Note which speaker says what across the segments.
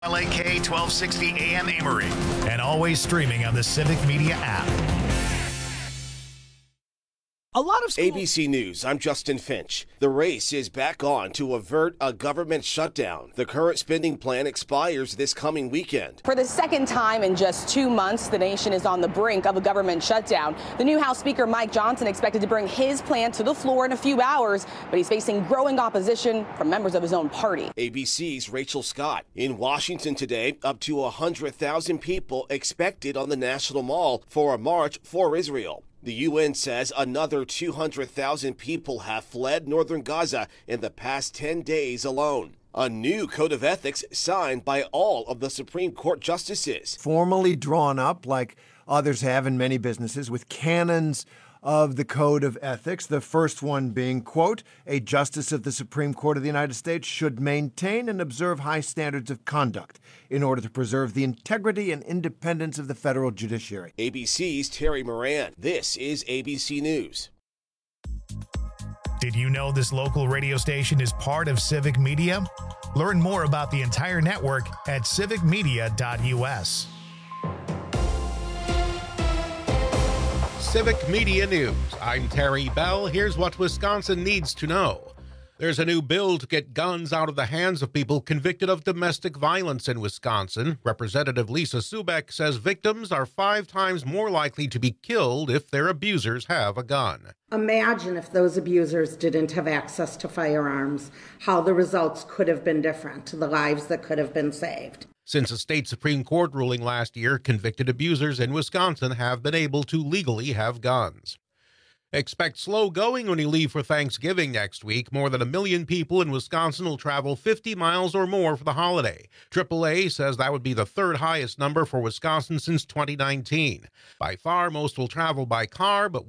Speaker 1: LAK 1260 AM Amory, and always streaming on the Civic Media app.
Speaker 2: A lot of
Speaker 3: ABC News, I'm Justin Finch. The race is back on to avert a government shutdown. The current spending plan expires this coming weekend.
Speaker 4: For the second time in just 2 months, the nation is on the brink of a government shutdown. The new House Speaker Mike Johnson expected to bring his plan to the floor in a few hours, but he's facing growing opposition from members of his own party.
Speaker 3: ABC's Rachel Scott. In Washington today, up to 100,000 people expected on the National Mall for a march for Israel. The UN says another 200,000 people have fled northern Gaza in the past 10 days alone. A new code of ethics signed by all of the Supreme Court justices.
Speaker 2: Formally drawn up, like others have in many businesses, with canons of the code of ethics. The first one being, quote, a justice of the Supreme Court of the United States should maintain and observe high standards of conduct in order to preserve the integrity and independence of the federal judiciary.
Speaker 3: ABC's Terry Moran. This is ABC News.
Speaker 1: Did you know this local radio station is part of Civic Media? Learn more about the entire network at civicmedia.us.
Speaker 5: Civic Media News. I'm Terry Bell. Here's what Wisconsin needs to know. There's a new bill to get guns out of the hands of people convicted of domestic violence in Wisconsin. Representative Lisa Subeck says victims are 5 times more likely to be killed if their abusers have a gun.
Speaker 6: Imagine if those abusers didn't have access to firearms, how the results could have been different, the lives that could have been saved.
Speaker 5: Since a state Supreme Court ruling last year, convicted abusers in Wisconsin have been able to legally have guns. Expect slow going when you leave for Thanksgiving next week. More than 1 million people in Wisconsin will travel 50 miles or more for the holiday. AAA says that would be the 3rd highest number for Wisconsin since 2019. By far, most will travel by car, but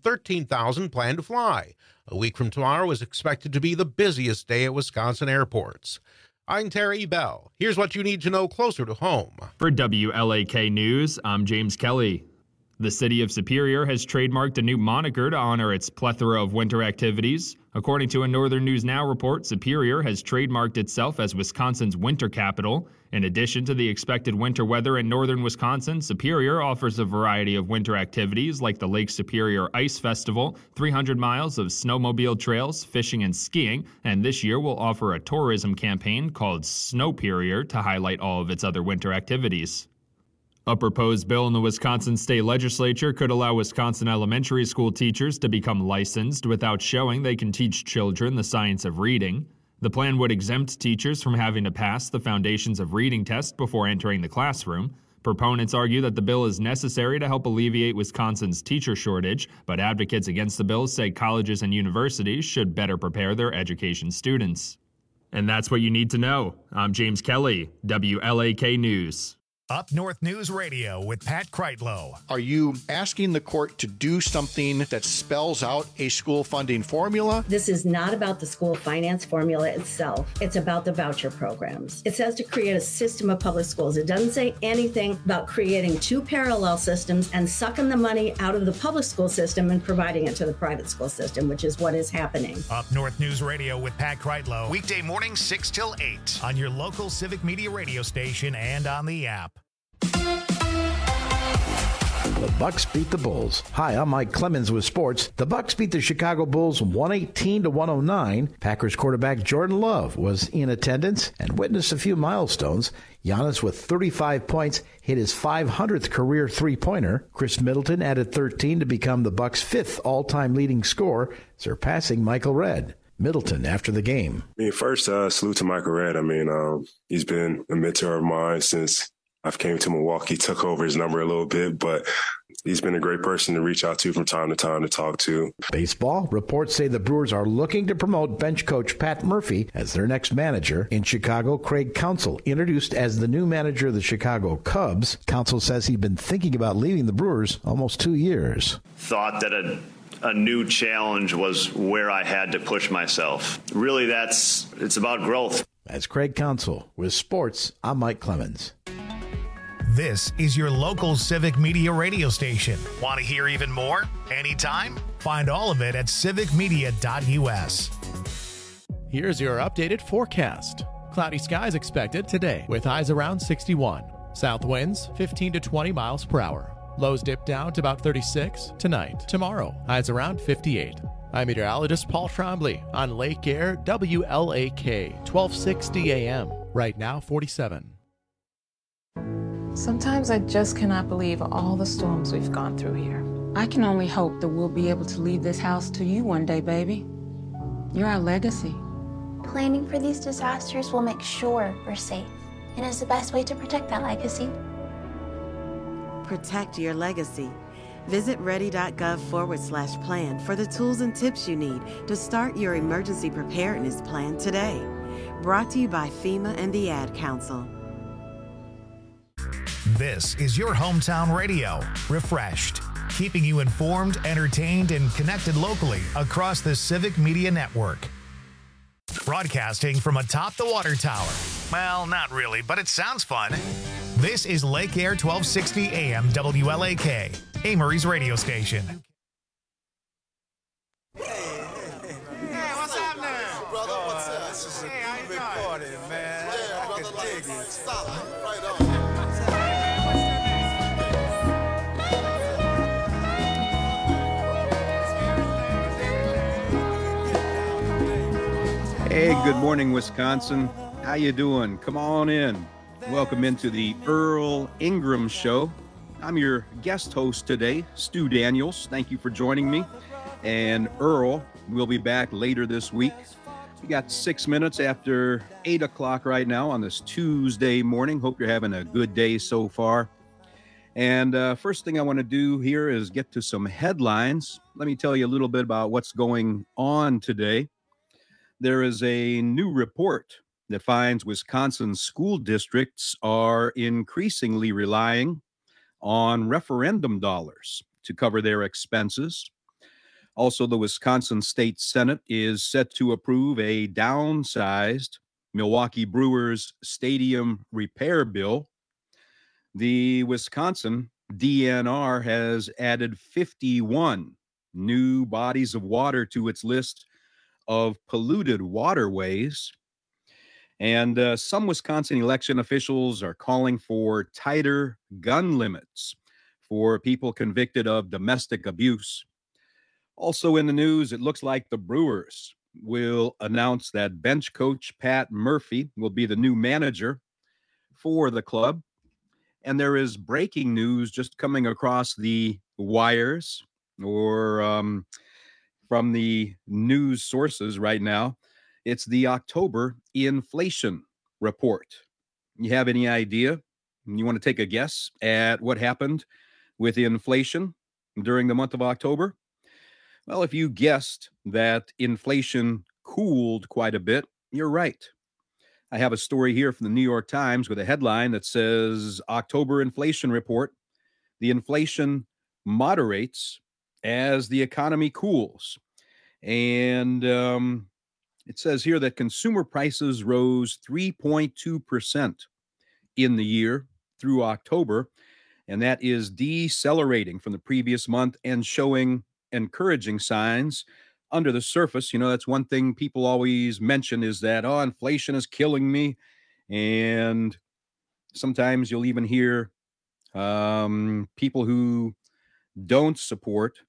Speaker 5: 113,000 plan to fly. A week from tomorrow is expected to be the busiest day at Wisconsin airports. I'm Terry Bell. Here's what you need to know closer to home.
Speaker 7: For WLAK News, I'm James Kelly. The city of Superior has trademarked a new moniker to honor its plethora of winter activities. According to a Northern News Now report, Superior has trademarked itself as Wisconsin's winter capital. In addition to the expected winter weather in northern Wisconsin, Superior offers a variety of winter activities like the Lake Superior Ice Festival, 300 miles of snowmobile trails, fishing and skiing, and this year will offer a tourism campaign called Snowperior to highlight all of its other winter activities. A proposed bill in the Wisconsin state legislature could allow Wisconsin elementary school teachers to become licensed without showing they can teach children the science of reading. The plan would exempt teachers from having to pass the Foundations of Reading test before entering the classroom. Proponents argue that the bill is necessary to help alleviate Wisconsin's teacher shortage, but advocates against the bill say colleges and universities should better prepare their education students. And that's what you need to know. I'm James Kelly, WLAK News.
Speaker 1: Up North News Radio with Pat Kreitlow.
Speaker 8: Are you asking the court to do something that spells out a school funding formula?
Speaker 9: This is not about the school finance formula itself. It's about the voucher programs. It says to create a system of public schools. It doesn't say anything about creating 2 parallel systems and sucking the money out of the public school system and providing it to the private school system, which is what is happening.
Speaker 1: Up North News Radio with Pat Kreitlow. Weekday mornings 6 till 8 on your local Civic Media radio station and on the app.
Speaker 10: The Bucks beat the Bulls. Hi, I'm Mike Clemens with sports. The Bucks beat the Chicago Bulls 118-109. Packers quarterback Jordan Love was in attendance and witnessed a few milestones. Giannis with 35 points hit his 500th career three-pointer. Chris Middleton added 13 to become the Bucks' 5th all-time leading scorer, surpassing Michael Redd. Middleton after the game.
Speaker 11: First, salute to Michael Redd. He's been a mentor of mine since I've came to Milwaukee, took over his number a little bit, but he's been a great person to reach out to from time to time to talk to.
Speaker 10: Baseball. Reports say the Brewers are looking to promote bench coach Pat Murphy as their next manager. In Chicago, Craig Counsell introduced as the new manager of the Chicago Cubs. Counsell says he'd been thinking about leaving the Brewers almost 2 years.
Speaker 12: Thought that a new challenge was where I had to push myself. Really, it's about growth.
Speaker 10: That's Craig Counsell. With sports, I'm Mike Clemens.
Speaker 1: This is your local Civic Media radio station. Want to hear even more? Anytime? Find all of it at civicmedia.us.
Speaker 13: Here's your updated forecast. cloudy skies expected today with highs around 61. South winds 15 to 20 miles per hour. Lows dip down to about 36 tonight. Tomorrow, highs around 58. I'm meteorologist Paul Trombley on Lake Air WLAK 1260 AM. Right now, 47.
Speaker 14: Sometimes I just cannot believe all the storms we've gone through here.
Speaker 15: I can only hope that we'll be able to leave this house to you one day, baby. You're our legacy.
Speaker 16: Planning for these disasters will make sure we're safe, and is the best way to protect that legacy.
Speaker 17: Protect your legacy. Visit ready.gov/plan for the tools and tips you need to start your emergency preparedness plan today. Brought to you by FEMA and the Ad Council.
Speaker 1: This is your hometown radio, Refreshed, keeping you informed, entertained, and connected locally across the Civic Media Network. Broadcasting from atop the water tower. Well, not really, but it sounds fun. This is Lake Air 1260 AM WLAK, Amory's radio station.
Speaker 18: Hey, what's up now? Brother, what's up? This is a big party, man. Yeah, I brother, can dig it. Solid. Right on.
Speaker 19: Hey, good morning, Wisconsin. How you doing? Come on in. Welcome into the Earl Ingram Show. I'm your guest host today, Stu Daniels. Thank you for joining me. And Earl will be back later this week. We got 6 minutes after 8 o'clock right now on this Tuesday morning. Hope you're having a good day so far. And first thing I want to do here is get to some headlines. Let me tell you a little bit about what's going on today. There is a new report that finds Wisconsin school districts are increasingly relying on referendum dollars to cover their expenses. Also, the Wisconsin State Senate is set to approve a downsized Milwaukee Brewers stadium repair bill. The Wisconsin DNR has added 51 new bodies of water to its list of polluted waterways. And some Wisconsin election officials are calling for tighter gun limits for people convicted of domestic abuse. Also in the news, it looks like the Brewers will announce that bench coach Pat Murphy will be the new manager for the club. And there is breaking news just coming across the wires or from the news sources right now. It's the October inflation report. You have any idea? You want to take a guess at what happened with inflation during the month of October? Well, if you guessed that inflation cooled quite a bit, you're right. I have a story here from the New York Times with a headline that says, October inflation report, the inflation moderates as the economy cools. And it says here that consumer prices rose 3.2% in the year through October, and that is decelerating from the previous month and showing encouraging signs under the surface. You know, that's one thing people always mention is that, oh, inflation is killing me. And sometimes you'll even hear people who don't support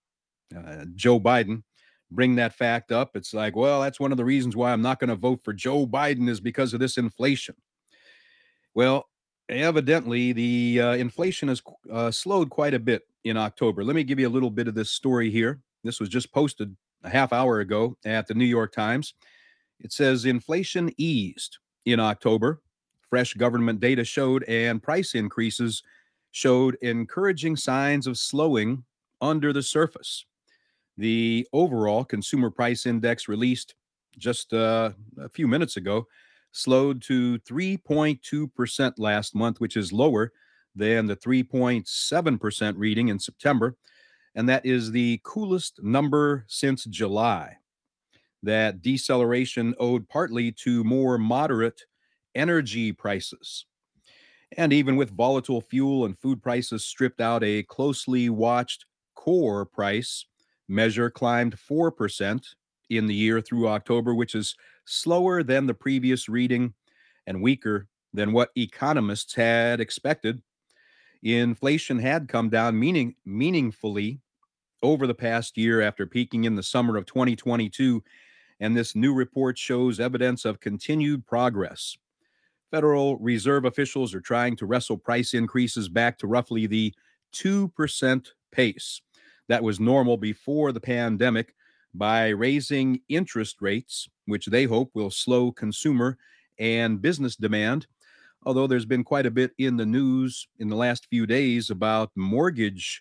Speaker 19: Joe Biden bring that fact up. It's like, well, that's one of the reasons why I'm not going to vote for Joe Biden is because of this inflation. Well, evidently, the inflation has slowed quite a bit in October. Let me give you a little bit of this story here. This was just posted a half hour ago at the New York Times. It says inflation eased in October. Fresh government data showed, and price increases showed encouraging signs of slowing under the surface. The overall consumer price index released just a few minutes ago slowed to 3.2% last month, which is lower than the 3.7% reading in September. And that is the coolest number since July. That deceleration owed partly to more moderate energy prices. And even with volatile fuel and food prices stripped out, a closely watched core price measure climbed 4% in the year through October, which is slower than the previous reading and weaker than what economists had expected. Inflation had come down meaningfully over the past year after peaking in the summer of 2022, and this new report shows evidence of continued progress. Federal Reserve officials are trying to wrestle price increases back to roughly the 2% pace that was normal before the pandemic by raising interest rates, which they hope will slow consumer and business demand. Although there's been quite a bit in the news in the last few days about mortgage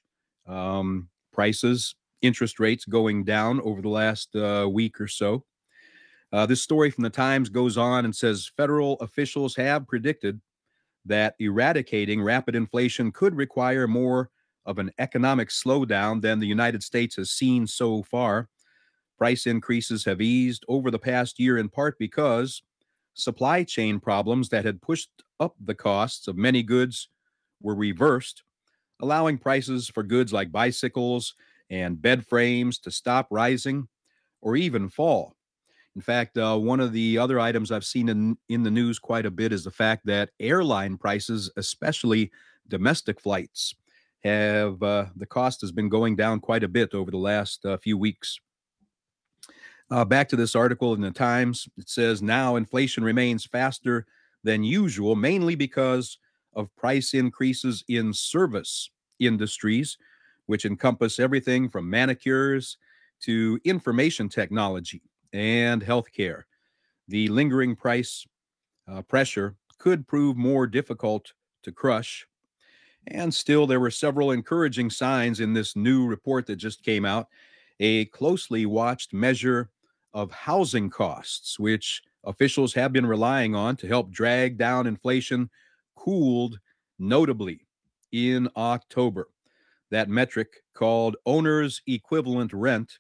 Speaker 19: prices, interest rates going down over the last week or so. This story from the Times goes on and says federal officials have predicted that eradicating rapid inflation could require more of an economic slowdown than the United States has seen so far. Price increases have eased over the past year in part because supply chain problems that had pushed up the costs of many goods were reversed, allowing prices for goods like bicycles and bed frames to stop rising or even fall. In fact, one of the other items I've seen in the news quite a bit is the fact that airline prices, especially domestic flights, have the cost has been going down quite a bit over the last few weeks. Back to this article in the Times, it says now inflation remains faster than usual, mainly because of price increases in service industries, which encompass everything from manicures to information technology and healthcare. The lingering price pressure could prove more difficult to crush. And still, there were several encouraging signs in this new report that just came out. A closely watched measure of housing costs, which officials have been relying on to help drag down inflation, cooled notably in October. That metric, called owner's equivalent rent,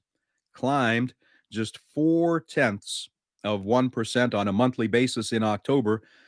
Speaker 19: climbed just 0.4% on a monthly basis in October,